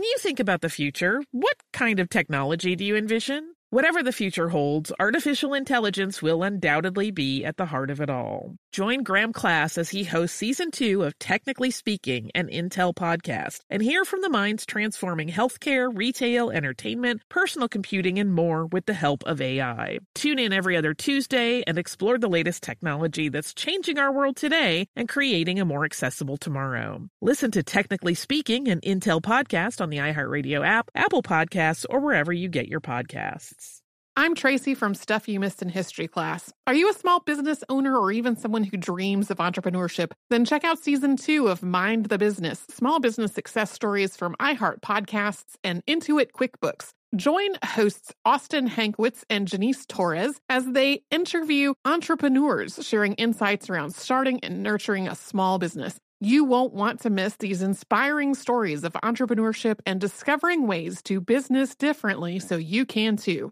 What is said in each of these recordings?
you think about the future, what kind of technology do you envision? Whatever the future holds, artificial intelligence will undoubtedly be at the heart of it all. Join Graham Class as he hosts Season 2 of Technically Speaking, an Intel podcast, and hear from the minds transforming healthcare, retail, entertainment, personal computing, and more with the help of AI. Tune in every other Tuesday and explore the latest technology that's changing our world today and creating a more accessible tomorrow. Listen to Technically Speaking, an Intel podcast on the iHeartRadio app, Apple Podcasts, or wherever you get your podcasts. I'm Tracy from Stuff You Missed in History class. Are you a small business owner or even someone who dreams of entrepreneurship? Then check out Season 2 of Mind the Business, small business success stories from iHeart Podcasts and Intuit QuickBooks. Join hosts Austin Hankwitz and Janice Torres as they interview entrepreneurs sharing insights around starting and nurturing a small business. You won't want to miss these inspiring stories of entrepreneurship and discovering ways to business differently so you can too.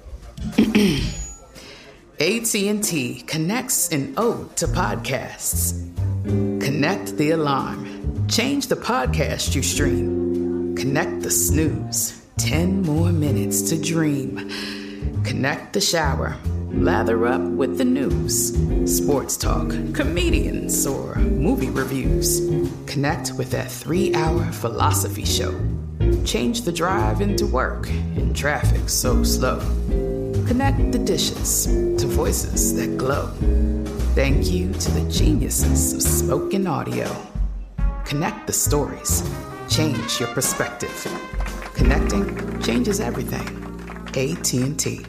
AT&T connects an ode to podcasts. Connect the alarm. Change the podcast you stream. Connect the snooze. 10 more minutes to dream. Connect the shower. Lather up with the news. Sports talk, comedians, or movie reviews. Connect with that 3-hour philosophy show. Change the drive into work in traffic so slow. Connect the dishes to voices that glow. Thank you to the geniuses of spoken audio. Connect the stories. Change your perspective. Connecting changes everything. AT&T.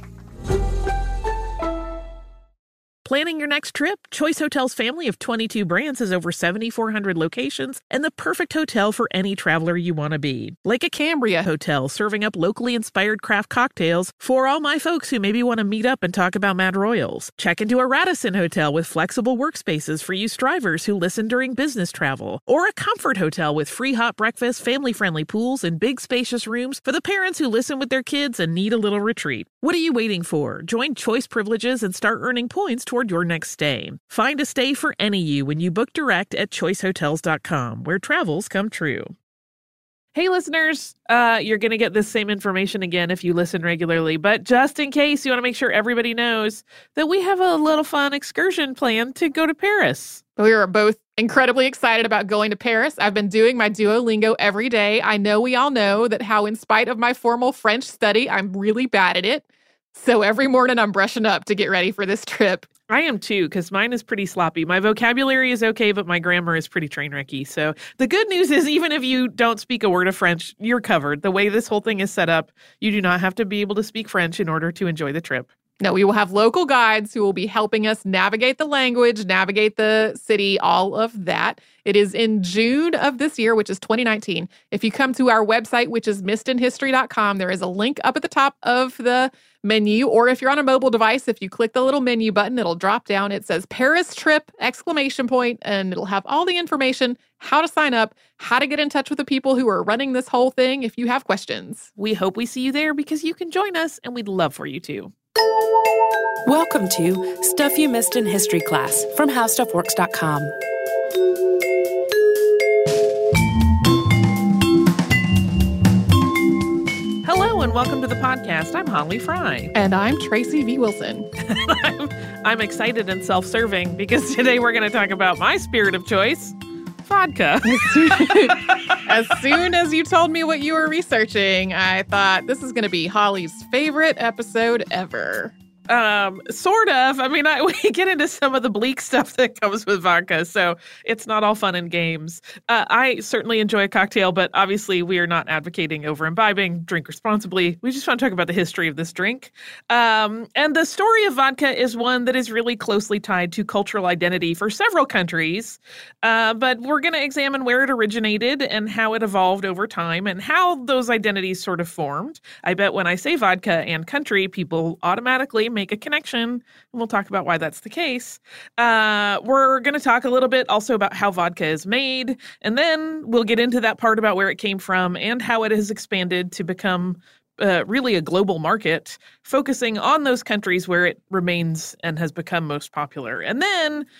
Planning your next trip? Choice Hotels' family of 22 brands has over 7,400 locations and the perfect hotel for any traveler you want to be. Like a Cambria Hotel, serving up locally inspired craft cocktails for all my folks who maybe want to meet up and talk about Mad Royals. Check into a Radisson Hotel with flexible workspaces for you strivers who listen during business travel. Or a Comfort Hotel with free hot breakfast, family-friendly pools, and big spacious rooms for the parents who listen with their kids and need a little retreat. What are you waiting for? Join Choice Privileges and start earning points toward your next stay. Find a stay for any you when you book direct at choicehotels.com, where travels come true. Hey, listeners, you're going to get this same information again if you listen regularly, but just in case, you want to make sure everybody knows that we have a little fun excursion planned to go to Paris. We are both incredibly excited about going to Paris. I've been doing my Duolingo every day. I know we all know that how, in spite of my formal French study, I'm really bad at it. So every morning I'm brushing up to get ready for this trip. I am too, because mine is pretty sloppy. My vocabulary is okay, but my grammar is pretty train wrecky. So the good news is even if you don't speak a word of French, you're covered. The way this whole thing is set up, you do not have to be able to speak French in order to enjoy the trip. No, we will have local guides who will be helping us navigate the language, navigate the city, all of that. It is in June of this year, which is 2019. If you come to our website, which is missedinhistory.com, there is a link up at the top of the menu. Or if you're on a mobile device, if you click the little menu button, it'll drop down. It says Paris trip, ! And it'll have all the information, how to sign up, how to get in touch with the people who are running this whole thing if you have questions. We hope we see you there because you can join us and we'd love for you to. Welcome to Stuff You Missed in History class from HowStuffWorks.com. Hello and welcome to the podcast. I'm Holly Fry. And I'm Tracy V. Wilson. I'm excited and self-serving because today we're going to talk about my spirit of choice, vodka. As soon as you told me what you were researching, I thought this is going to be Holly's favorite episode ever. Sort of. I mean, we get into some of the bleak stuff that comes with vodka, so it's not all fun and games. I certainly enjoy a cocktail, but obviously we are not advocating over imbibing. Drink responsibly. We just want to talk about the history of this drink. And the story of vodka is one that is really closely tied to cultural identity for several countries. But we're going to examine where it originated and how it evolved over time and how those identities sort of formed. I bet when I say vodka and country, people automatically make a connection, and we'll talk about why that's the case. We're going to talk a little bit also about how vodka is made, and then we'll get into that part about where it came from and how it has expanded to become really a global market, focusing on those countries where it remains and has become most popular. And then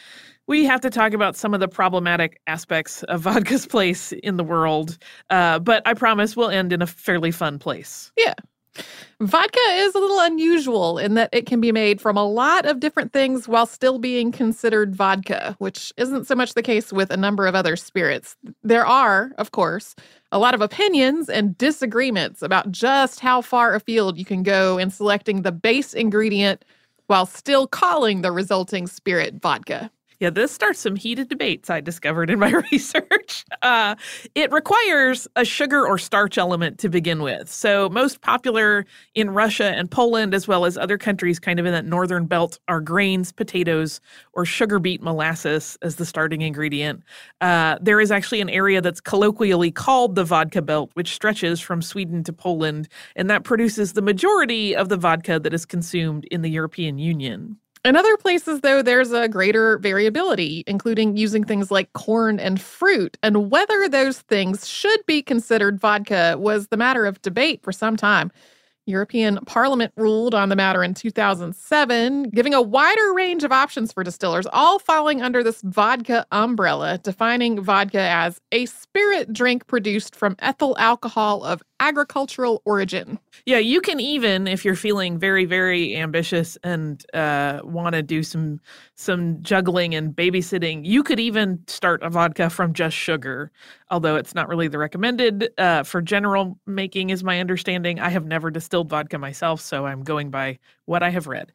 We have to talk about some of the problematic aspects of vodka's place in the world, but I promise we'll end in a fairly fun place. Yeah. Vodka is a little unusual in that it can be made from a lot of different things while still being considered vodka, which isn't so much the case with a number of other spirits. There are, of course, a lot of opinions and disagreements about just how far afield you can go in selecting the base ingredient while still calling the resulting spirit vodka. Yeah, this starts some heated debates I discovered in my research. It requires a sugar or starch element to begin with. So most popular in Russia and Poland, as well as other countries kind of in that northern belt, are grains, potatoes, or sugar beet molasses as the starting ingredient. There is actually an area that's colloquially called the vodka belt, which stretches from Sweden to Poland, and that produces the majority of the vodka that is consumed in the European Union. In other places, though, there's a greater variability, including using things like corn and fruit. And whether those things should be considered vodka was the matter of debate for some time. European Parliament ruled on the matter in 2007, giving a wider range of options for distillers, all falling under this vodka umbrella, defining vodka as a spirit drink produced from ethyl alcohol of agricultural origin. Yeah, you can even, if you're feeling very, very ambitious and want to do some juggling and babysitting, you could even start a vodka from just sugar, although it's not really the recommended for general making, is my understanding. I have never distilled vodka myself, so I'm going by what I have read.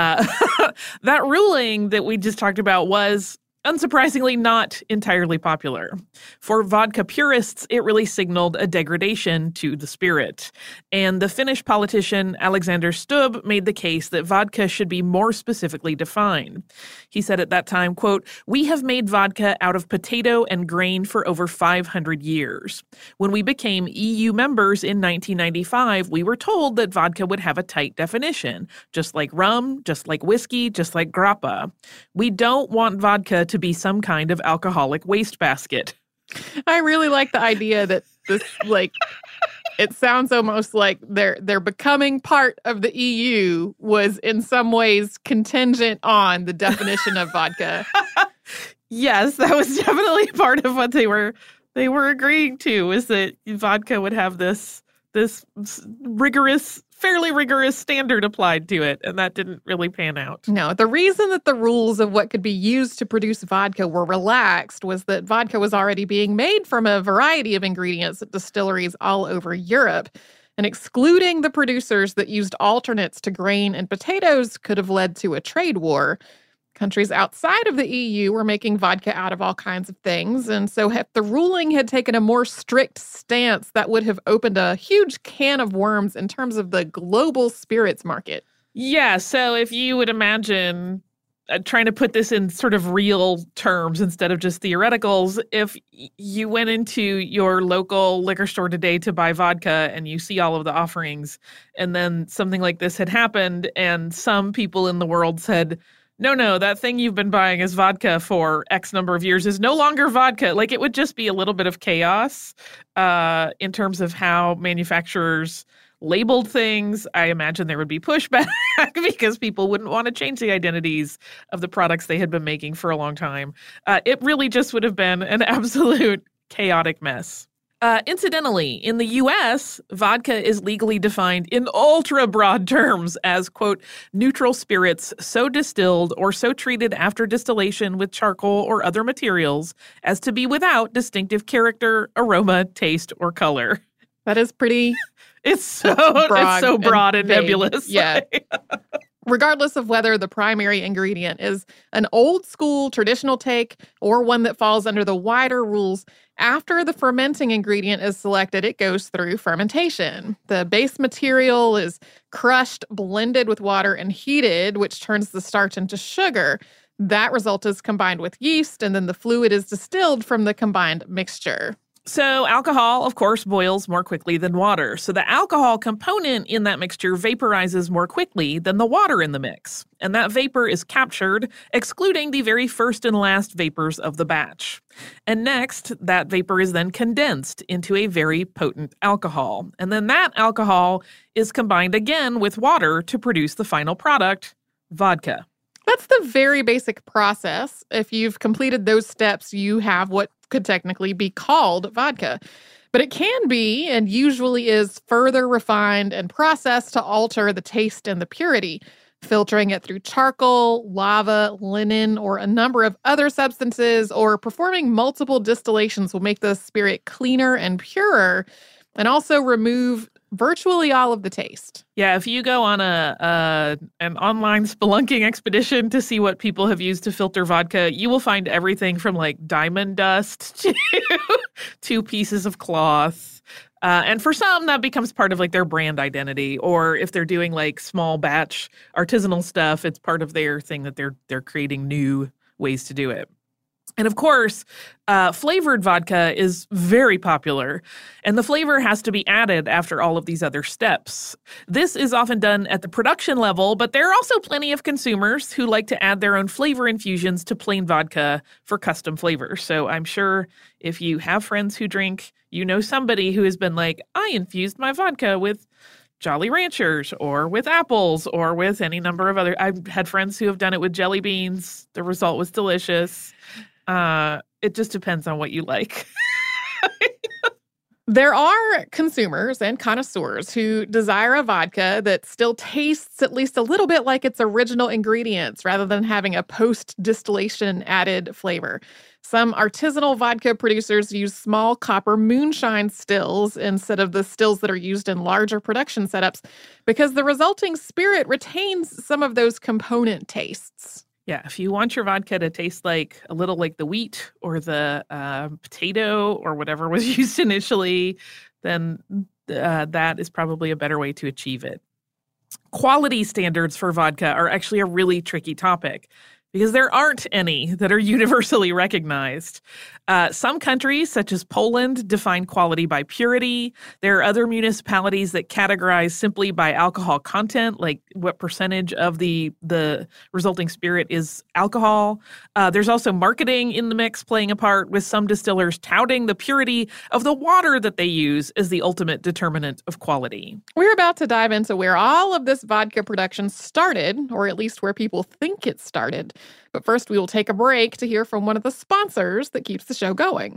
That ruling that we just talked about was unsurprisingly not entirely popular. For vodka purists, it really signaled a degradation to the spirit. And the Finnish politician Alexander Stubb made the case that vodka should be more specifically defined. He said at that time, quote, "We have made vodka out of potato and grain for over 500 years. When we became EU members in 1995, we were told that vodka would have a tight definition, just like rum, just like whiskey, just like grappa. We don't want vodka to be some kind of alcoholic wastebasket." I really like the idea that this, it sounds almost like they're becoming part of the EU was in some ways contingent on the definition of vodka. Yes, that was definitely part of what they were agreeing to, is that vodka would have this fairly rigorous standard applied to it, and that didn't really pan out. No, the reason that the rules of what could be used to produce vodka were relaxed was that vodka was already being made from a variety of ingredients at distilleries all over Europe, and excluding the producers that used alternates to grain and potatoes could have led to a trade war. Countries outside of the EU were making vodka out of all kinds of things, and so if the ruling had taken a more strict stance, that would have opened a huge can of worms in terms of the global spirits market. Yeah, so if you would imagine trying to put this in sort of real terms instead of just theoreticals, if you went into your local liquor store today to buy vodka and you see all of the offerings, and then something like this had happened, and some people in the world said, no, that thing you've been buying as vodka for X number of years is no longer vodka. Like, it would just be a little bit of chaos in terms of how manufacturers labeled things. I imagine there would be pushback because people wouldn't want to change the identities of the products they had been making for a long time. It really just would have been an absolute chaotic mess. Incidentally, in the U.S., vodka is legally defined in ultra-broad terms as, quote, neutral spirits so distilled or so treated after distillation with charcoal or other materials as to be without distinctive character, aroma, taste, or color. That is pretty... It's so broad and nebulous. Yeah. Regardless of whether the primary ingredient is an old school traditional take or one that falls under the wider rules, after the fermenting ingredient is selected, it goes through fermentation. The base material is crushed, blended with water, and heated, which turns the starch into sugar. That result is combined with yeast, and then the fluid is distilled from the combined mixture. So alcohol, of course, boils more quickly than water. So the alcohol component in that mixture vaporizes more quickly than the water in the mix. And that vapor is captured, excluding the very first and last vapors of the batch. And next, that vapor is then condensed into a very potent alcohol. And then that alcohol is combined again with water to produce the final product, vodka. That's the very basic process. If you've completed those steps, you have what could technically be called vodka. But it can be, and usually is, further refined and processed to alter the taste and the purity. Filtering it through charcoal, lava, linen, or a number of other substances, or performing multiple distillations will make the spirit cleaner and purer, and also remove virtually all of the taste. Yeah, if you go on an online spelunking expedition to see what people have used to filter vodka, you will find everything from like diamond dust to 2 pieces of cloth. And for some, that becomes part of like their brand identity. Or if they're doing like small batch artisanal stuff, it's part of their thing that they're creating new ways to do it. And of course, flavored vodka is very popular, and the flavor has to be added after all of these other steps. This is often done at the production level, but there are also plenty of consumers who like to add their own flavor infusions to plain vodka for custom flavors. So I'm sure if you have friends who drink, you know somebody who has been like, I infused my vodka with Jolly Ranchers or with apples or with any number of other. I've had friends who have done it with jelly beans. The result was delicious. It just depends on what you like. There are consumers and connoisseurs who desire a vodka that still tastes at least a little bit like its original ingredients rather than having a post-distillation added flavor. Some artisanal vodka producers use small copper moonshine stills instead of the stills that are used in larger production setups because the resulting spirit retains some of those component tastes. Yeah, if you want your vodka to taste like a little like the wheat or the potato or whatever was used initially, then that is probably a better way to achieve it. Quality standards for vodka are actually a really tricky topic because there aren't any that are universally recognized. Some countries, such as Poland, define quality by purity. There are other municipalities that categorize simply by alcohol content, like what percentage of the resulting spirit is alcohol. There's also marketing in the mix playing a part, with some distillers touting the purity of the water that they use as the ultimate determinant of quality. We're about to dive into where all of this vodka production started, or at least where people think it started. But first, we will take a break to hear from one of the sponsors that keeps the show going.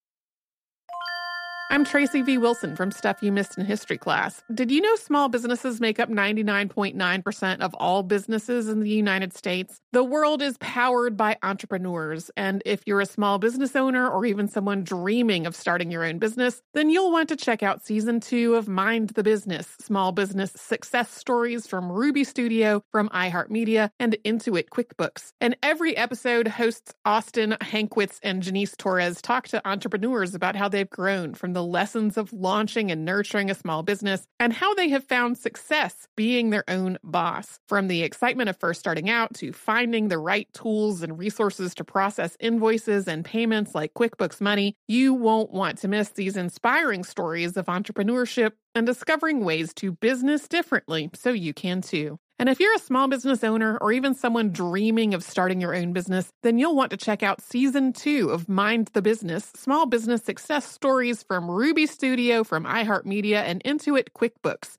I'm Tracy V. Wilson from Stuff You Missed in History Class. Did you know small businesses make up 99.9% of all businesses in the United States? The world is powered by entrepreneurs, and if you're a small business owner or even someone dreaming of starting your own business, then you'll want to check out Season 2 of Mind the Business, Small Business Success Stories from Ruby Studio, from iHeartMedia, and Intuit QuickBooks. And every episode, hosts Austin Hankwitz and Janice Torres talk to entrepreneurs about how they've grown from the lessons of launching and nurturing a small business and how they have found success being their own boss. From the excitement of first starting out to finding the right tools and resources to process invoices and payments like QuickBooks Money, you won't want to miss these inspiring stories of entrepreneurship and discovering ways to business differently so you can too. And if you're a small business owner or even someone dreaming of starting your own business, then you'll want to check out Season 2 of Mind the Business, Small Business Success Stories from Ruby Studio, from iHeartMedia, and Intuit QuickBooks.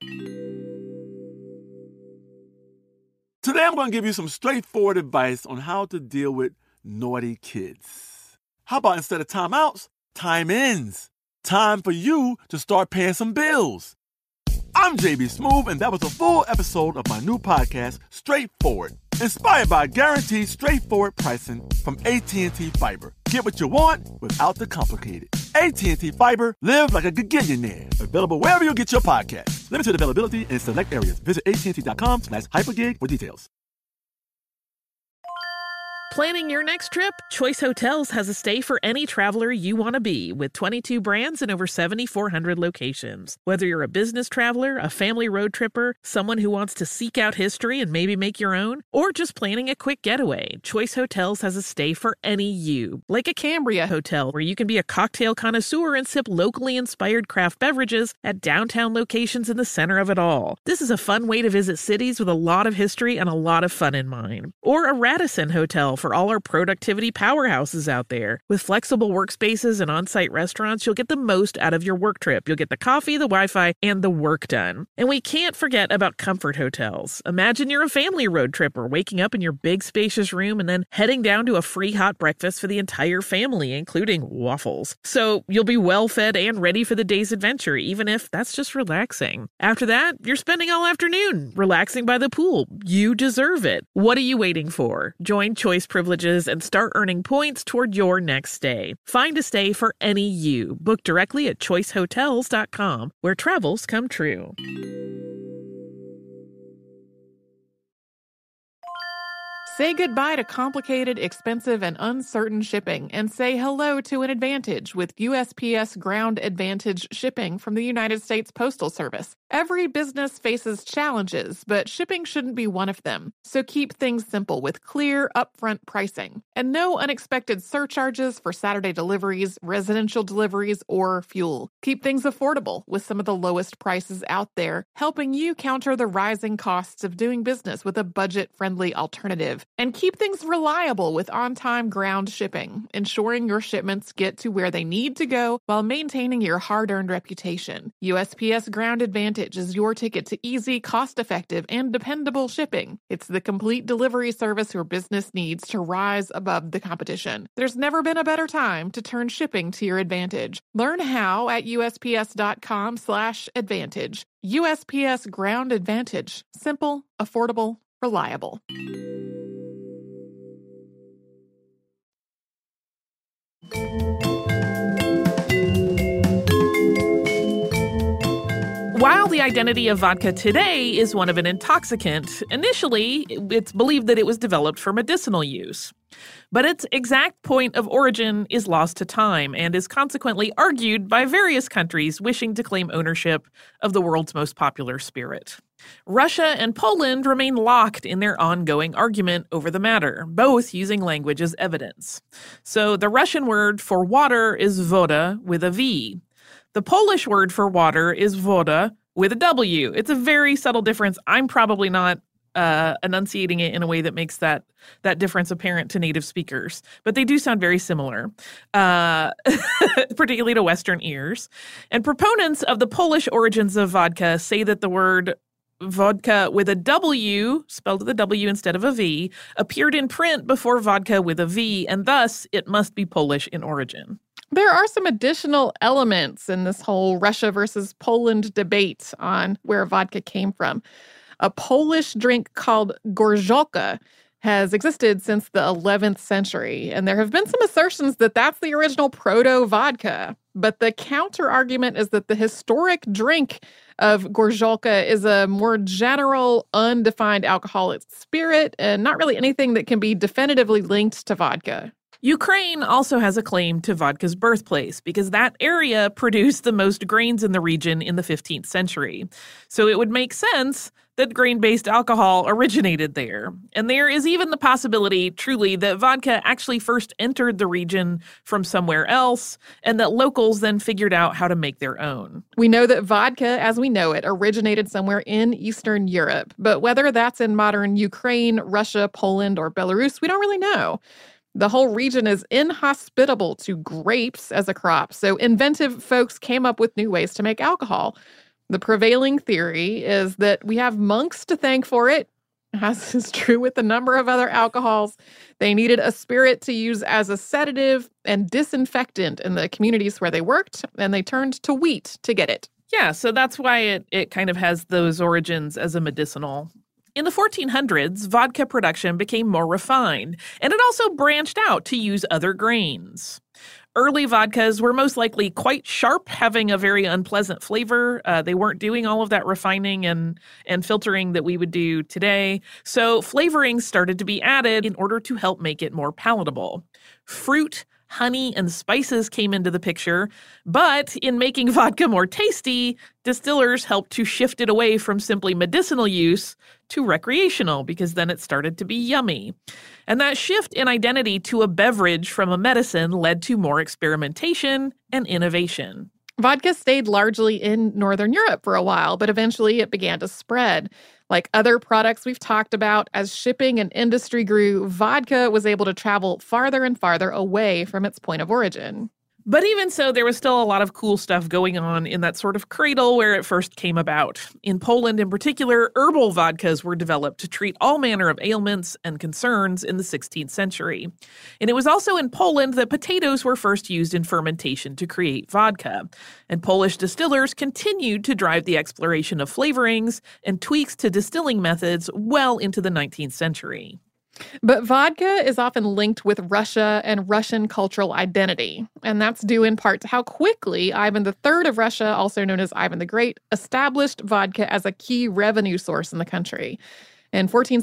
Today I'm going to give you some straightforward advice on how to deal with naughty kids. How about instead of timeouts, time-ins? Time for you to start paying some bills. I'm JB Smoove, and that was a full episode of my new podcast, Straightforward, inspired by guaranteed straightforward pricing from AT&T Fiber. Get what you want without the complicated. AT&T Fiber, live like a gigillionaire. Available wherever you get your podcasts. Limited availability in select areas. Visit AT&T.com/hypergig for details. Planning your next trip? Choice Hotels has a stay for any traveler you want to be, with 22 brands and over 7,400 locations. Whether you're a business traveler, a family road tripper, someone who wants to seek out history and maybe make your own, or just planning a quick getaway, Choice Hotels has a stay for any you. Like a Cambria Hotel, where you can be a cocktail connoisseur and sip locally inspired craft beverages at downtown locations in the center of it all. This is a fun way to visit cities with a lot of history and a lot of fun in mind. Or a Radisson Hotel, for all our productivity powerhouses out there. With flexible workspaces and on-site restaurants, you'll get the most out of your work trip. You'll get the coffee, the Wi-Fi, and the work done. And we can't forget about comfort hotels. Imagine you're a family road tripper waking up in your big spacious room and then heading down to a free hot breakfast for the entire family, including waffles. So you'll be well fed and ready for the day's adventure, even if that's just relaxing. After that, you're spending all afternoon relaxing by the pool. You deserve it. What are you waiting for? Join Choice Privileges and start earning points toward your next stay. Find a stay for any you. Book directly at choicehotels.com, where travels come true. Say goodbye to complicated, expensive, and uncertain shipping, and say hello to an advantage with USPS Ground Advantage shipping from the United States Postal Service. Every business faces challenges, but shipping shouldn't be one of them. So keep things simple with clear, upfront pricing, and no unexpected surcharges for Saturday deliveries, residential deliveries, or fuel. Keep things affordable with some of the lowest prices out there, helping you counter the rising costs of doing business with a budget-friendly alternative. And keep things reliable with on-time ground shipping, ensuring your shipments get to where they need to go while maintaining your hard-earned reputation. USPS Ground Advantage is your ticket to easy, cost-effective, and dependable shipping. It's the complete delivery service your business needs to rise above the competition. There's never been a better time to turn shipping to your advantage. Learn how at USPS.com/advantage. USPS Ground Advantage. Simple, affordable, reliable. While the identity of vodka today is one of an intoxicant, initially it's believed that it was developed for medicinal use. But its exact point of origin is lost to time and is consequently argued by various countries wishing to claim ownership of the world's most popular spirit. Russia and Poland remain locked in their ongoing argument over the matter, both using language as evidence. So the Russian word for water is voda with a V. The Polish word for water is voda with a W. It's a very subtle difference. I'm probably not enunciating it in a way that makes that difference apparent to native speakers, but they do sound very similar, particularly to Western ears. And proponents of the Polish origins of vodka say that the word vodka with a W, spelled with a W instead of a V, appeared in print before vodka with a V, and thus it must be Polish in origin. There are some additional elements in this whole Russia versus Poland debate on where vodka came from. A Polish drink called gorzałka has existed since the 11th century, and there have been some assertions that that's the original proto-vodka. But the counter-argument is that the historic drink of gorzałka is a more general, undefined alcoholic spirit, and not really anything that can be definitively linked to vodka. Ukraine also has a claim to vodka's birthplace because that area produced the most grains in the region in the 15th century. So it would make sense that grain-based alcohol originated there. And there is even the possibility, truly, that vodka actually first entered the region from somewhere else and that locals then figured out how to make their own. We know that vodka, as we know it, originated somewhere in Eastern Europe. But whether that's in modern Ukraine, Russia, Poland, or Belarus, we don't really know. The whole region is inhospitable to grapes as a crop, so inventive folks came up with new ways to make alcohol. The prevailing theory is that we have monks to thank for it, as is true with a number of other alcohols. They needed a spirit to use as a sedative and disinfectant in the communities where they worked, and they turned to wheat to get it. Yeah, so that's why it kind of has those origins as a medicinal. In the 1400s, vodka production became more refined, and it also branched out to use other grains. Early vodkas were most likely quite sharp, having a very unpleasant flavor. They weren't doing all of that refining and filtering that we would do today. So flavorings started to be added in order to help make it more palatable. Fruit, honey, and spices came into the picture, but in making vodka more tasty, distillers helped to shift it away from simply medicinal use to recreational, because then it started to be yummy. And that shift in identity to a beverage from a medicine led to more experimentation and innovation. Vodka stayed largely in Northern Europe for a while, but eventually it began to spread. Like other products we've talked about, as shipping and industry grew, vodka was able to travel farther and farther away from its point of origin. But even so, there was still a lot of cool stuff going on in that sort of cradle where it first came about. In Poland in particular, herbal vodkas were developed to treat all manner of ailments and concerns in the 16th century. And it was also in Poland that potatoes were first used in fermentation to create vodka. And Polish distillers continued to drive the exploration of flavorings and tweaks to distilling methods well into the 19th century. But vodka is often linked with Russia and Russian cultural identity, and that's due in part to how quickly Ivan III of Russia, also known as Ivan the Great, established vodka as a key revenue source in the country. In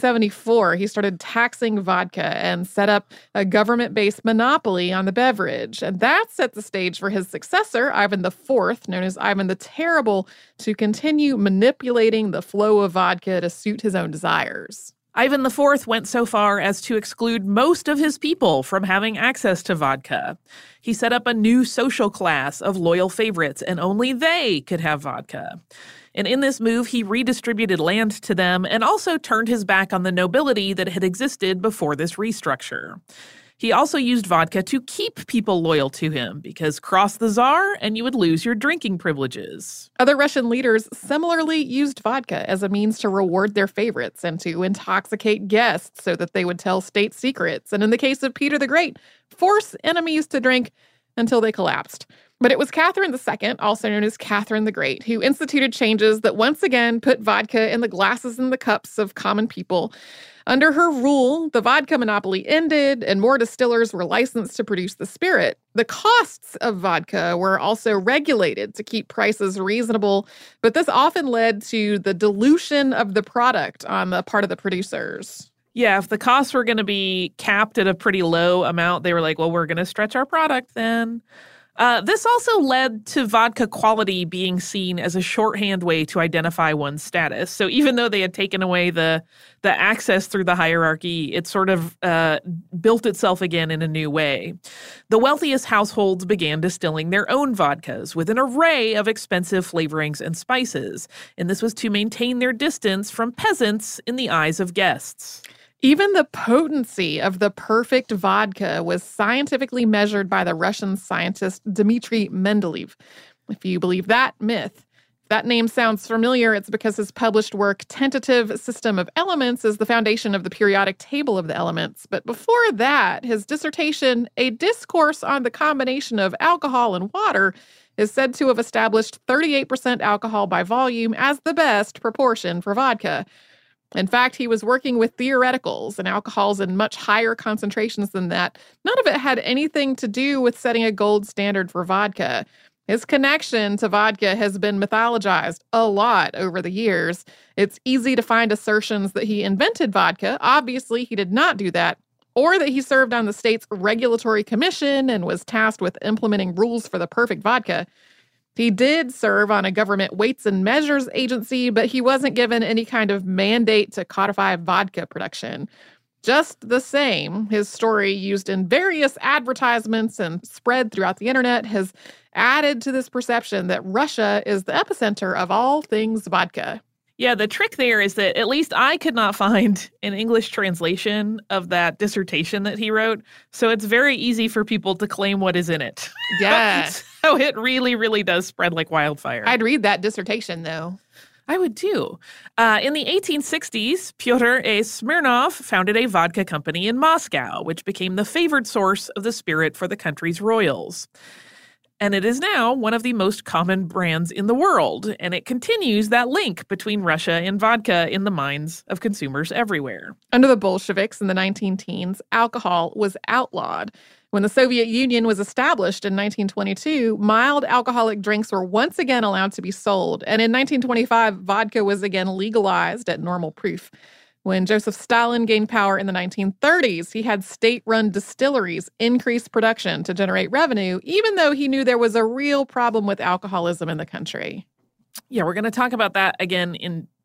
1474, he started taxing vodka and set up a government-based monopoly on the beverage, and that set the stage for his successor, Ivan IV, known as Ivan the Terrible, to continue manipulating the flow of vodka to suit his own desires. Ivan IV went so far as to exclude most of his people from having access to vodka. He set up a new social class of loyal favorites, and only they could have vodka. And in this move, he redistributed land to them and also turned his back on the nobility that had existed before this restructure. He also used vodka to keep people loyal to him, because cross the Tsar and you would lose your drinking privileges. Other Russian leaders similarly used vodka as a means to reward their favorites and to intoxicate guests so that they would tell state secrets, and in the case of Peter the Great, force enemies to drink until they collapsed. But it was Catherine II, also known as Catherine the Great, who instituted changes that once again put vodka in the glasses and the cups of common people. Under her rule, the vodka monopoly ended and more distillers were licensed to produce the spirit. The costs of vodka were also regulated to keep prices reasonable, but this often led to the dilution of the product on the part of the producers. Yeah, if the costs were going to be capped at a pretty low amount, they were like, well, we're going to stretch our product then. This also led to vodka quality being seen as a shorthand way to identify one's status. So even though they had taken away the access through the hierarchy, it sort of built itself again in a new way. The wealthiest households began distilling their own vodkas with an array of expensive flavorings and spices. And this was to maintain their distance from peasants in the eyes of guests. Even the potency of the perfect vodka was scientifically measured by the Russian scientist Dmitry Mendeleev. If you believe that myth, if that name sounds familiar, it's because his published work, Tentative System of Elements, is the foundation of the periodic table of the elements. But before that, his dissertation, A Discourse on the Combination of Alcohol and Water, is said to have established 38% alcohol by volume as the best proportion for vodka. In fact, he was working with theoreticals and alcohols in much higher concentrations than that. None of it had anything to do with setting a gold standard for vodka. His connection to vodka has been mythologized a lot over the years. It's easy to find assertions that he invented vodka. Obviously, he did not do that. Or that he served on the state's regulatory commission and was tasked with implementing rules for the perfect vodka. He did serve on a government weights and measures agency, but he wasn't given any kind of mandate to codify vodka production. Just the same, his story, used in various advertisements and spread throughout the internet, has added to this perception that Russia is the epicenter of all things vodka. Yeah, the trick there is that at least I could not find an English translation of that dissertation that he wrote. So it's very easy for people to claim what is in it. Yeah. So it really, really does spread like wildfire. I'd read that dissertation, though. I would too. In the 1860s, Pyotr A. Smirnov founded a vodka company in Moscow, which became the favored source of the spirit for the country's royals. And it is now one of the most common brands in the world, and it continues that link between Russia and vodka in the minds of consumers everywhere. Under the Bolsheviks in the 19-teens, alcohol was outlawed. When the Soviet Union was established in 1922, mild alcoholic drinks were once again allowed to be sold, and in 1925, vodka was again legalized at normal proof. When Joseph Stalin gained power in the 1930s, he had state-run distilleries increase production to generate revenue, even though he knew there was a real problem with alcoholism in the country. Yeah, we're going to talk about that again in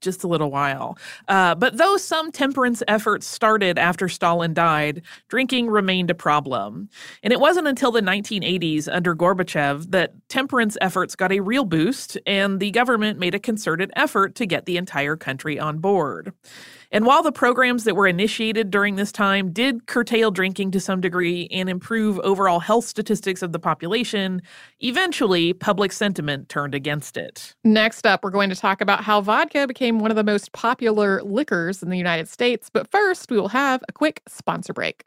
just a little while. But though some temperance efforts started after Stalin died, drinking remained a problem. And it wasn't until the 1980s under Gorbachev that temperance efforts got a real boost, and the government made a concerted effort to get the entire country on board. And while the programs that were initiated during this time did curtail drinking to some degree and improve overall health statistics of the population, eventually public sentiment turned against it. Next up, we're going to talk about how vodka became one of the most popular liquors in the United States. But first, we will have a quick sponsor break.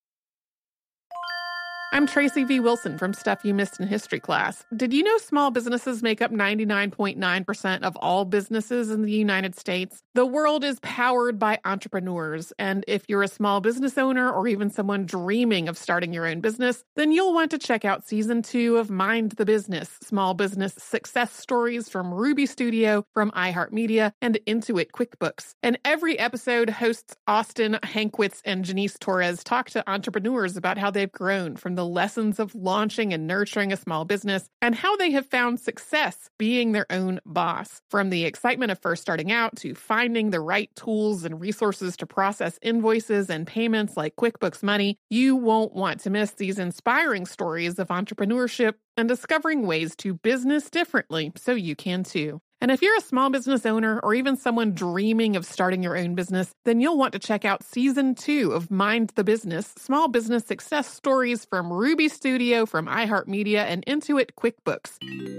I'm Tracy V. Wilson from Stuff You Missed in History Class. Did you know small businesses make up 99.9% of all businesses in the United States? The world is powered by entrepreneurs, and if you're a small business owner or even someone dreaming of starting your own business, then you'll want to check out Season 2 of Mind the Business, Small Business Success Stories from Ruby Studio, from iHeartMedia, and Intuit QuickBooks. And every episode, hosts Austin Hankwitz and Janice Torres talk to entrepreneurs about how they've grown from the lessons of launching and nurturing a small business and how they have found success being their own boss. From the excitement of first starting out to finding the right tools and resources to process invoices and payments like QuickBooks Money, you won't want to miss these inspiring stories of entrepreneurship and discovering ways to business differently so you can too. And if you're a small business owner or even someone dreaming of starting your own business, then you'll want to check out Season 2 of Mind the Business, Small Business Success Stories from Ruby Studio, from iHeartMedia, and Intuit QuickBooks.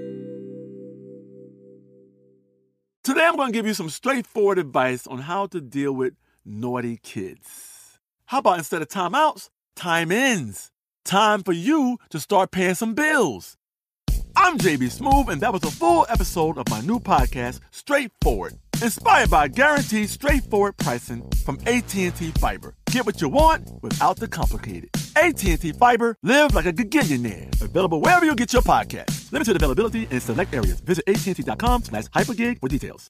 Today I'm going to give you some straightforward advice on how to deal with naughty kids. How about instead of timeouts, time-ins? Time for you to start paying some bills. I'm JB Smoove, and that was a full episode of my new podcast, Straightforward, inspired by guaranteed straightforward pricing from AT&T Fiber. Get what you want without the complicated. AT&T Fiber, live like a gigillionaire. Available wherever you get your podcasts. Limited availability in select areas. Visit AT&T.com/hypergig for details.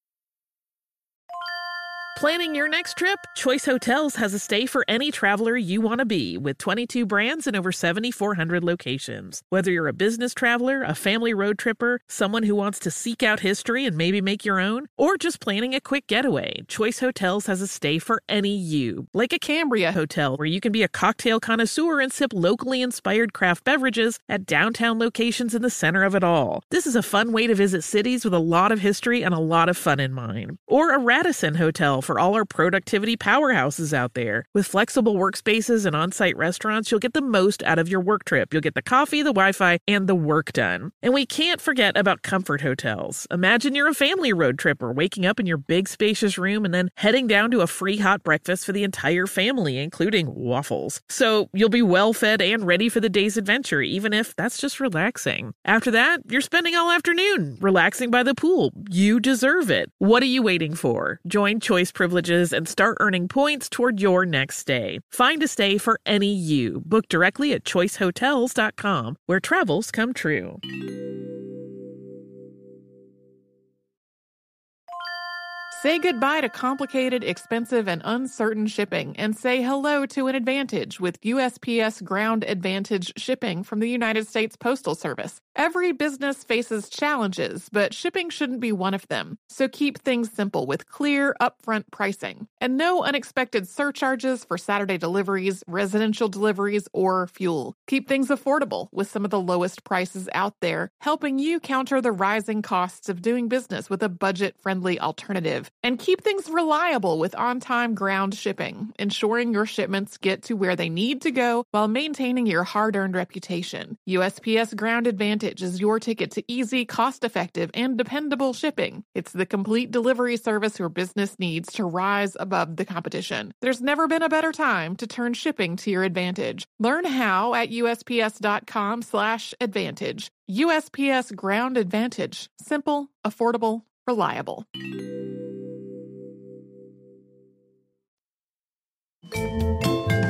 Planning your next trip? Choice Hotels has a stay for any traveler you want to be, with 22 brands and over 7,400 locations. Whether you're a business traveler, a family road tripper, someone who wants to seek out history and maybe make your own, or just planning a quick getaway, Choice Hotels has a stay for any you. Like a Cambria Hotel, where you can be a cocktail connoisseur and sip locally inspired craft beverages at downtown locations in the center of it all. This is a fun way to visit cities with a lot of history and a lot of fun in mind. Or a Radisson Hotel for all our productivity powerhouses out there. With flexible workspaces and on-site restaurants, you'll get the most out of your work trip. You'll get the coffee, the Wi-Fi, and the work done. And we can't forget about Comfort Hotels. Imagine you're a family road tripper, waking up in your big spacious room and then heading down to a free hot breakfast for the entire family, including waffles. So you'll be well fed and ready for the day's adventure, even if that's just relaxing. After that, you're spending all afternoon relaxing by the pool. You deserve it. What are you waiting for? Join Choice Privileges and start earning points toward your next stay. Find a stay for any you. Book directly at choicehotels.com, where travels come true. Say goodbye to complicated, expensive, and uncertain shipping, and say hello to an advantage with USPS Ground Advantage shipping from the United States Postal Service. Every business faces challenges, but shipping shouldn't be one of them. So keep things simple with clear, upfront pricing. And no unexpected surcharges for Saturday deliveries, residential deliveries, or fuel. Keep things affordable with some of the lowest prices out there, helping you counter the rising costs of doing business with a budget-friendly alternative. And keep things reliable with on-time ground shipping, ensuring your shipments get to where they need to go while maintaining your hard-earned reputation. USPS Ground Advantage is your ticket to easy, cost-effective, and dependable shipping. It's the complete delivery service your business needs to rise above the competition. There's never been a better time to turn shipping to your advantage. Learn how at USPS.com/advantage. USPS Ground Advantage. Simple, affordable, reliable.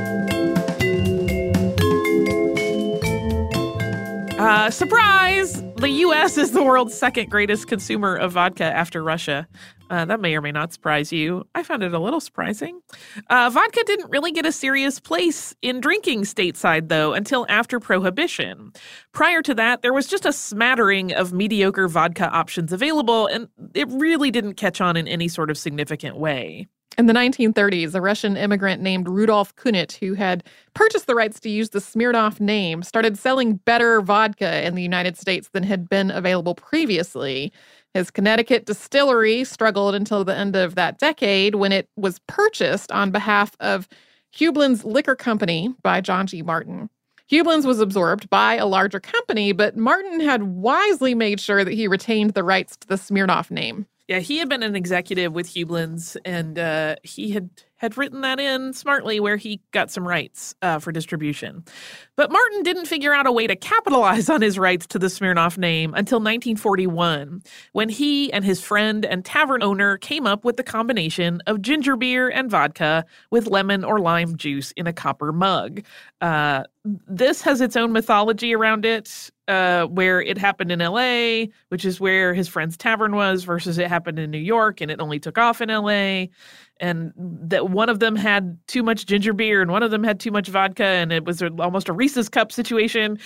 Surprise! the U.S. is the world's second greatest consumer of vodka after Russia. That may or may not surprise you. I found it a little surprising. Vodka didn't really get a serious place in drinking stateside, though, until after Prohibition. Prior to that, there was just a smattering of mediocre vodka options available, and it really didn't catch on in any sort of significant way. In the 1930s, a Russian immigrant named Rudolf Kunit, who had purchased the rights to use the Smirnoff name, started selling better vodka in the United States than had been available previously. His Connecticut distillery struggled until the end of that decade when it was purchased on behalf of Hueblen's Liquor Company by John G. Martin. Hueblen's was absorbed by a larger company, but Martin had wisely made sure that he retained the rights to the Smirnoff name. Yeah, he had been an executive with Hueblen's, and he had written that in smartly where he got some rights for distribution. But Martin didn't figure out a way to capitalize on his rights to the Smirnoff name until 1941, when he and his friend and tavern owner came up with the combination of ginger beer and vodka with lemon or lime juice in a copper mug. This has its own mythology around it, where it happened in L.A., which is where his friend's tavern was, versus it happened in New York, and it only took off in L.A., and that one of them had too much ginger beer and one of them had too much vodka, and it was almost a Reese's Cup situation.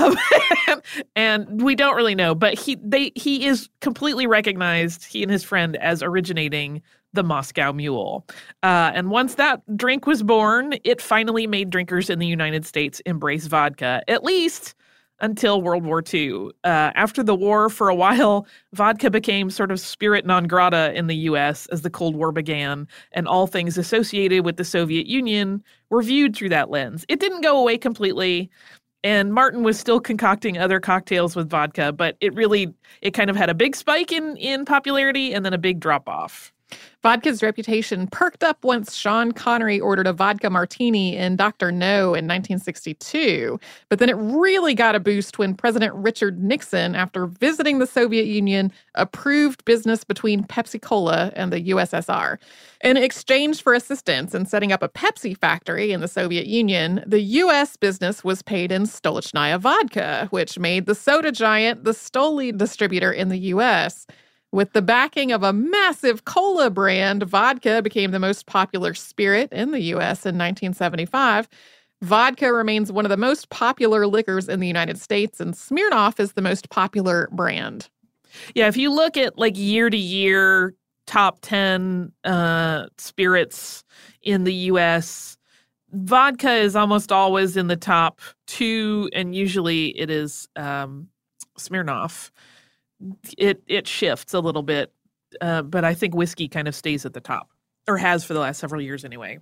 And we don't really know, but he is completely recognized, he and his friend, as originating the Moscow Mule. And once that drink was born, it finally made drinkers in the United States embrace vodka, at least until World War II. After the war, for a while, vodka became sort of spirit non grata in the U.S. as the Cold War began, and all things associated with the Soviet Union were viewed through that lens. It didn't go away completely, and Martin was still concocting other cocktails with vodka, but it kind of had a big spike in popularity and then a big drop-off. Vodka's reputation perked up once Sean Connery ordered a vodka martini in Dr. No in 1962. But then it really got a boost when President Richard Nixon, after visiting the Soviet Union, approved business between Pepsi-Cola and the USSR. In exchange for assistance in setting up a Pepsi factory in the Soviet Union, the U.S. business was paid in Stolichnaya vodka, which made the soda giant the Stoli distributor in the U.S. With the backing of a massive cola brand, vodka became the most popular spirit in the U.S. in 1975. Vodka remains one of the most popular liquors in the United States, and Smirnoff is the most popular brand. Yeah, if you look at year-to-year top 10 spirits in the U.S., vodka is almost always in the top 2, and usually it is Smirnoff. It shifts a little bit, but I think whiskey kind of stays at the top, or has for the last several years anyway.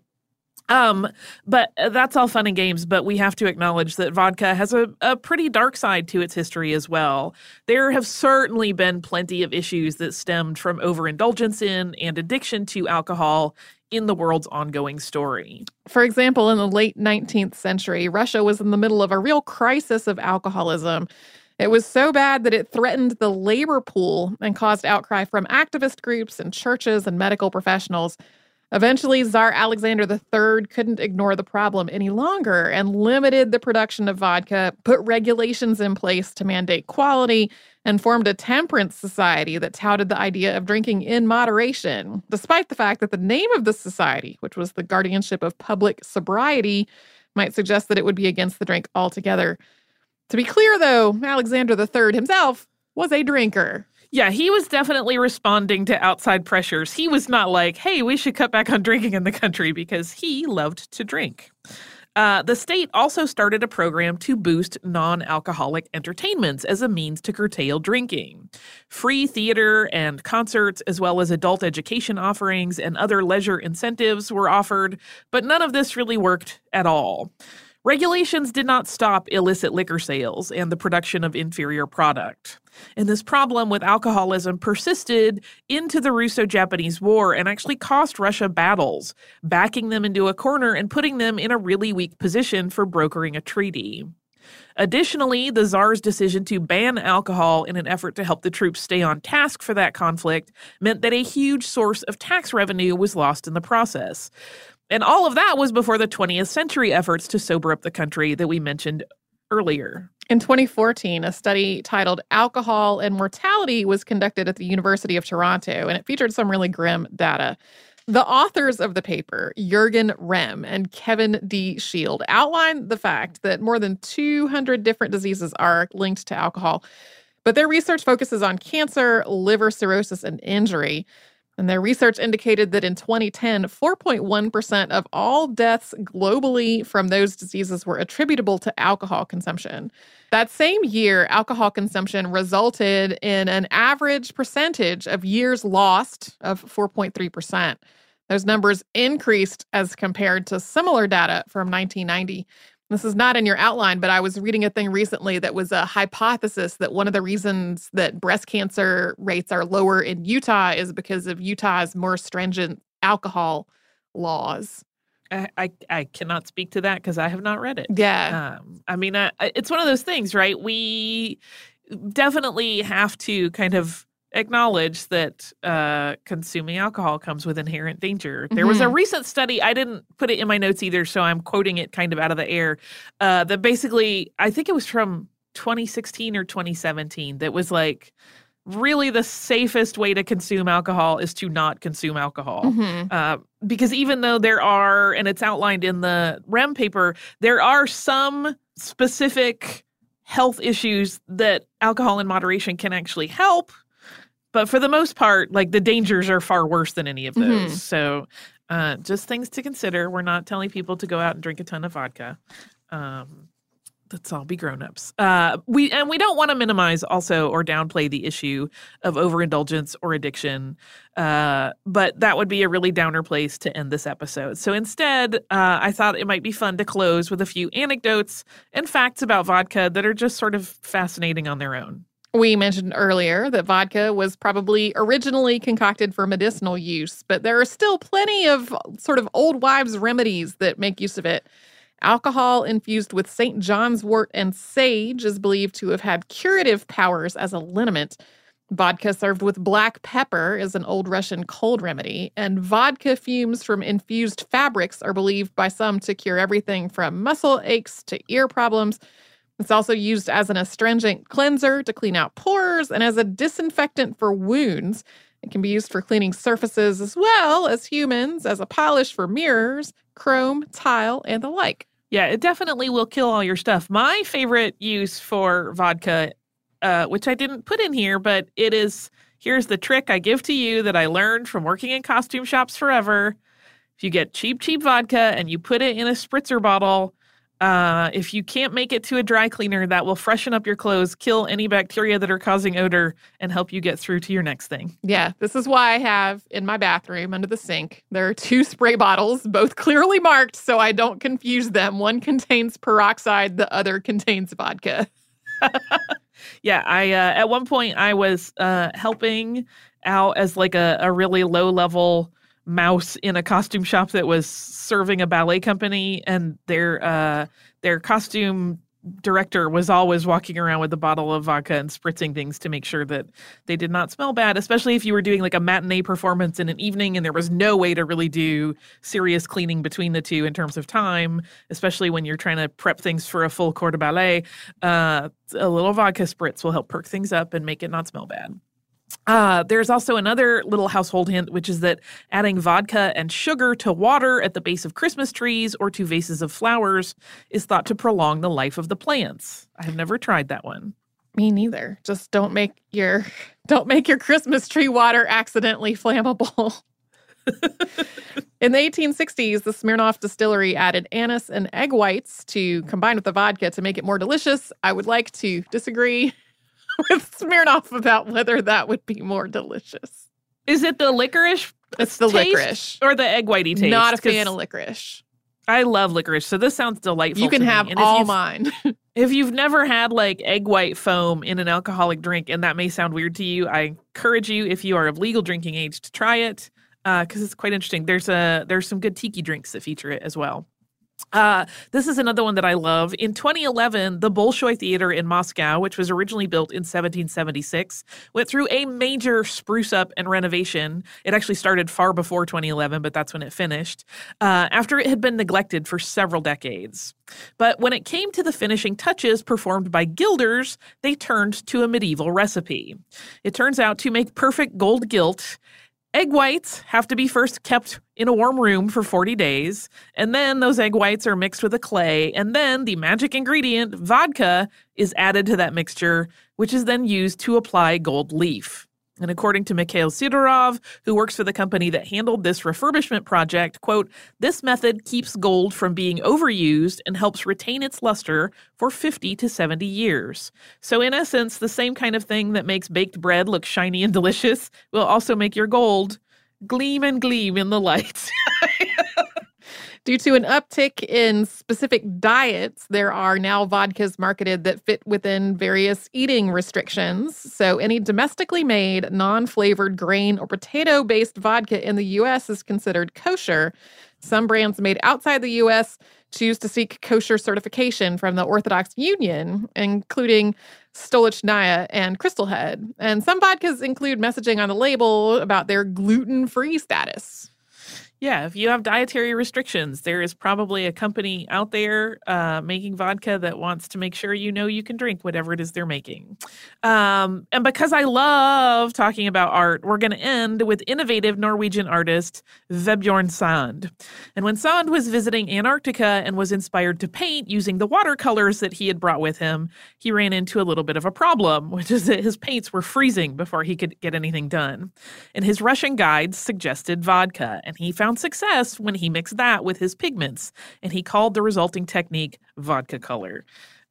But that's all fun and games, but we have to acknowledge that vodka has a pretty dark side to its history as well. There have certainly been plenty of issues that stemmed from overindulgence in and addiction to alcohol in the world's ongoing story. For example, in the late 19th century, Russia was in the middle of a real crisis of alcoholism. It was so bad that it threatened the labor pool and caused outcry from activist groups and churches and medical professionals. Eventually, Tsar Alexander III couldn't ignore the problem any longer and limited the production of vodka, put regulations in place to mandate quality, and formed a temperance society that touted the idea of drinking in moderation, despite the fact that the name of the society, which was the Guardianship of Public Sobriety, might suggest that it would be against the drink altogether. To be clear, though, Alexander III himself was a drinker. Yeah, he was definitely responding to outside pressures. He was not like, hey, we should cut back on drinking in the country, because he loved to drink. The state also started a program to boost non-alcoholic entertainments as a means to curtail drinking. Free theater and concerts, as well as adult education offerings and other leisure incentives were offered, but none of this really worked at all. Regulations did not stop illicit liquor sales and the production of inferior product. And this problem with alcoholism persisted into the Russo-Japanese War and actually cost Russia battles, backing them into a corner and putting them in a really weak position for brokering a treaty. Additionally, the Tsar's decision to ban alcohol in an effort to help the troops stay on task for that conflict meant that a huge source of tax revenue was lost in the process. And all of that was before the 20th century efforts to sober up the country that we mentioned earlier. In 2014, a study titled Alcohol and Mortality was conducted at the University of Toronto, and it featured some really grim data. The authors of the paper, Jürgen Rehm and Kevin D. Shield, outlined the fact that more than 200 different diseases are linked to alcohol, but their research focuses on cancer, liver cirrhosis, and injury. And their research indicated that in 2010, 4.1% of all deaths globally from those diseases were attributable to alcohol consumption. That same year, alcohol consumption resulted in an average percentage of years lost of 4.3%. Those numbers increased as compared to similar data from 1990. This is not in your outline, but I was reading a thing recently that was a hypothesis that one of the reasons that breast cancer rates are lower in Utah is because of Utah's more stringent alcohol laws. I cannot speak to that because I have not read it. Yeah. It's one of those things, right? We definitely have to kind of acknowledge that consuming alcohol comes with inherent danger. There was a recent study, I didn't put it in my notes either, so I'm quoting it kind of out of the air, that basically, I think it was from 2016 or 2017, that was like, really the safest way to consume alcohol is to not consume alcohol. Because even though there are, and it's outlined in the Rehm paper, there are some specific health issues that alcohol in moderation can actually help. But for the most part, like the dangers are far worse than any of those. So just things to consider. We're not telling people to go out and drink a ton of vodka. Let's all be grown-ups. We don't want to minimize also or downplay the issue of overindulgence or addiction. But that would be a really downer place to end this episode. So instead, I thought it might be fun to close with a few anecdotes and facts about vodka that are just sort of fascinating on their own. We mentioned earlier that vodka was probably originally concocted for medicinal use, but there are still plenty of sort of old wives' remedies that make use of it. Alcohol infused with St. John's wort and sage is believed to have had curative powers as a liniment. Vodka served with black pepper is an old Russian cold remedy, and vodka fumes from infused fabrics are believed by some to cure everything from muscle aches to ear problems. It's also used as an astringent cleanser to clean out pores and as a disinfectant for wounds. It can be used for cleaning surfaces as well as humans, as a polish for mirrors, chrome, tile, and the like. Yeah, it definitely will kill all your stuff. My favorite use for vodka, which I didn't put in here, but it is, here's the trick I give to you that I learned from working in costume shops forever. If you get cheap vodka and you put it in a spritzer bottle, if you can't make it to a dry cleaner, that will freshen up your clothes, kill any bacteria that are causing odor, and help you get through to your next thing. Yeah, this is why I have in my bathroom under the sink, there are 2 spray bottles, both clearly marked so I don't confuse them. One contains peroxide, the other contains vodka. Yeah, at one point I was helping out as like a really low-level mouse in a costume shop that was serving a ballet company, and their costume director was always walking around with a bottle of vodka and spritzing things to make sure that they did not smell bad, especially if you were doing like a matinee performance in an evening and there was no way to really do serious cleaning between the two in terms of time, especially when you're trying to prep things for a full corps de ballet. A little vodka spritz will help perk things up and make it not smell bad. There's also another little household hint, which is that adding vodka and sugar to water at the base of Christmas trees or to vases of flowers is thought to prolong the life of the plants. I have never tried that one. Me neither. Just don't make your Christmas tree water accidentally flammable. In the 1860s, the Smirnoff distillery added anise and egg whites to combine with the vodka to make it more delicious. I would like to disagree with Smirnoff about whether that would be more delicious. Is it the licorice? It's the licorice. Or the egg whitey taste? Not a fan of licorice. I love licorice, so this sounds delightful. You can have all mine. If you've never had like egg white foam in an alcoholic drink, and that may sound weird to you, I encourage you, if you are of legal drinking age, to try it because it's quite interesting. There's some good tiki drinks that feature it as well. This is another one that I love. In 2011, the Bolshoi Theater in Moscow, which was originally built in 1776, went through a major spruce up and renovation. It actually started far before 2011, but that's when it finished, after it had been neglected for several decades. But when it came to the finishing touches performed by gilders, they turned to a medieval recipe. It turns out to make perfect gold gilt, egg whites have to be first kept in a warm room for 40 days, and then those egg whites are mixed with a clay, and then the magic ingredient, vodka, is added to that mixture, which is then used to apply gold leaf. And according to Mikhail Sidorov, who works for the company that handled this refurbishment project, quote, "This method keeps gold from being overused and helps retain its luster for 50 to 70 years. So in essence, the same kind of thing that makes baked bread look shiny and delicious will also make your gold gleam and gleam in the light." Due to an uptick in specific diets, there are now vodkas marketed that fit within various eating restrictions. So any domestically made, non-flavored grain or potato-based vodka in the U.S. is considered kosher. Some brands made outside the U.S. choose to seek kosher certification from the Orthodox Union, including Stolichnaya and Crystal Head. And some vodkas include messaging on the label about their gluten-free status. Yeah, if you have dietary restrictions, there is probably a company out there making vodka that wants to make sure you know you can drink whatever it is they're making. And because I love talking about art, we're going to end with innovative Norwegian artist Vebjorn Sand. And when Sand was visiting Antarctica and was inspired to paint using the watercolors that he had brought with him, he ran into a little bit of a problem, which is that his paints were freezing before he could get anything done. And his Russian guides suggested vodka, and he found success when he mixed that with his pigments, and he called the resulting technique vodka color.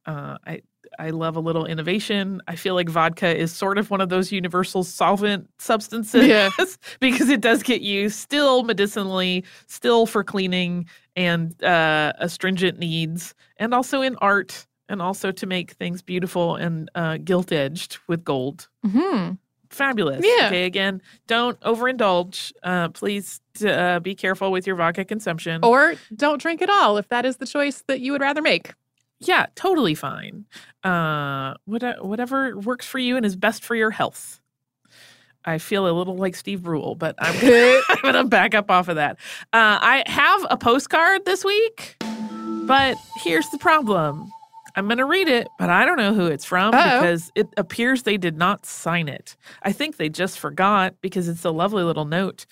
I love a little innovation. I feel like vodka is sort of one of those universal solvent substances because it does get used still medicinally, still for cleaning and astringent needs, and also in art, and also to make things beautiful and gilt-edged with gold. Mm-hmm. Fabulous. Yeah. Okay, again, don't overindulge. Please be careful with your vodka consumption. Or don't drink at all if that is the choice that you would rather make. Yeah, totally fine. Whatever works for you and is best for your health. I feel a little like Steve Brule, but I'm going to back up off of that. I have a postcard this week, but here's the problem. I'm going to read it, but I don't know who it's from because it appears they did not sign it. I think they just forgot because it's a lovely little note.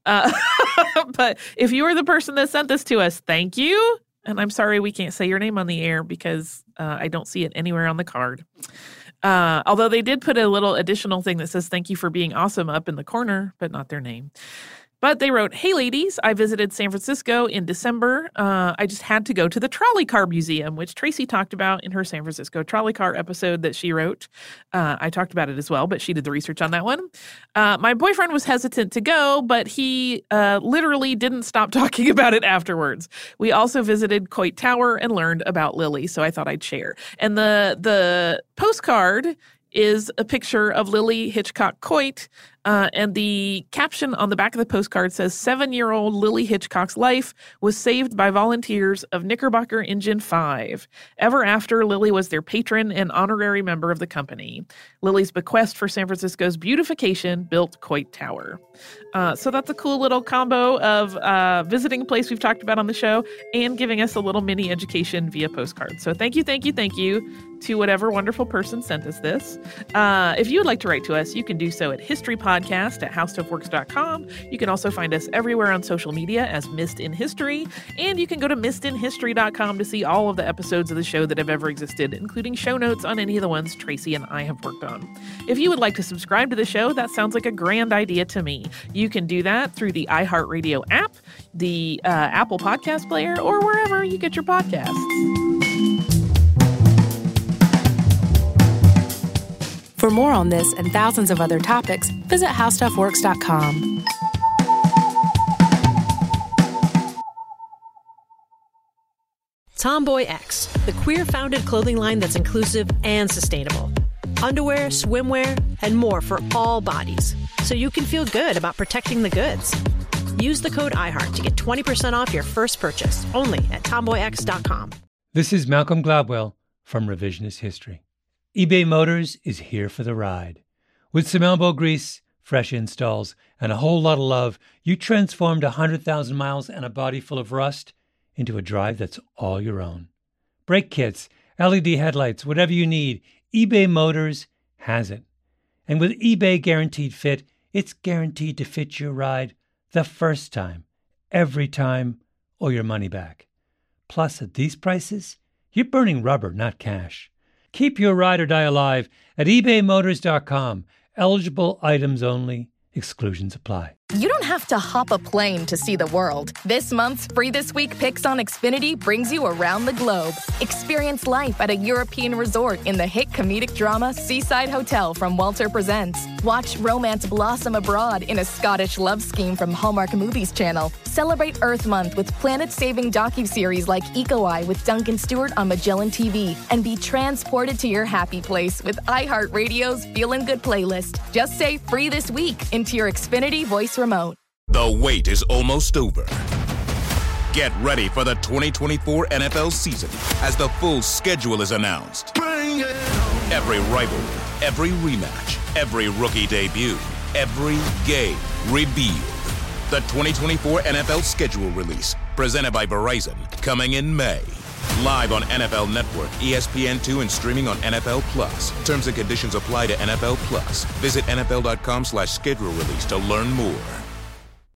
But if you were the person that sent this to us, thank you. And I'm sorry we can't say your name on the air because I don't see it anywhere on the card. Although they did put a little additional thing that says thank you for being awesome up in the corner, but not their name. But they wrote, "Hey, ladies, I visited San Francisco in December. I just had to go to the Trolley Car Museum, which Tracy talked about in her San Francisco Trolley Car episode that she wrote. I talked about it as well, but she did the research on that one. My boyfriend was hesitant to go, but he literally didn't stop talking about it afterwards. We also visited Coit Tower and learned about Lily, so I thought I'd share. And the postcard is a picture of Lily Hitchcock Coit, and the caption on the back of the postcard says, 7-year-old Lily Hitchcock's life was saved by volunteers of Knickerbocker Engine 5. Ever after, Lily was their patron and honorary member of the company. Lily's bequest for San Francisco's beautification built Coit Tower." So that's a cool little combo of visiting a place we've talked about on the show and giving us a little mini education via postcard. So thank you to whatever wonderful person sent us this. If you would like to write to us, you can do so at historypodcast@howstuffworks.com. You can also find us everywhere on social media as Missed in History, and you can go to missedinhistory.com to see all of the episodes of the show that have ever existed, including show notes on any of the ones Tracy and I have worked on. If you would like to subscribe to the show, that sounds like a grand idea to me. You can do that through the iHeartRadio app, the Apple Podcast Player, or wherever you get your podcasts. For more on this and thousands of other topics, visit howstuffworks.com. Tomboy X, the queer-founded clothing line that's inclusive and sustainable. Underwear, swimwear, and more for all bodies, so you can feel good about protecting the goods. Use the code iHeart to get 20% off your first purchase, only at TomboyX.com. This is Malcolm Gladwell from Revisionist History. eBay Motors is here for the ride. With some elbow grease, fresh installs, and a whole lot of love, you transformed 100,000 miles and a body full of rust into a drive that's all your own. Brake kits, LED headlights, whatever you need, eBay Motors has it. And with eBay Guaranteed Fit, it's guaranteed to fit your ride the first time, every time, or your money back. Plus, at these prices, you're burning rubber, not cash. Keep your ride or die alive at ebaymotors.com. Eligible items only. Exclusions apply. You don't have to hop a plane to see the world. This month's Free This Week Picks on Xfinity brings you around the globe. Experience life at a European resort in the hit comedic drama Seaside Hotel from Walter Presents. Watch romance blossom abroad in a Scottish love scheme from Hallmark Movies Channel. Celebrate Earth Month with planet-saving docuseries like Eco Eye with Duncan Stewart on Magellan TV. And be transported to your happy place with iHeartRadio's Feelin' Good playlist. Just say Free This Week into your Xfinity voice remote. The wait is almost over. Get ready for the 2024 NFL season as the full schedule is announced. Every rivalry, every rematch, every rookie debut, every game revealed. The 2024 NFL schedule release, presented by Verizon, coming in May. Live on NFL Network, ESPN2, and streaming on NFL Plus. Terms and conditions apply to NFL Plus. Visit NFL.com/schedule release to learn more.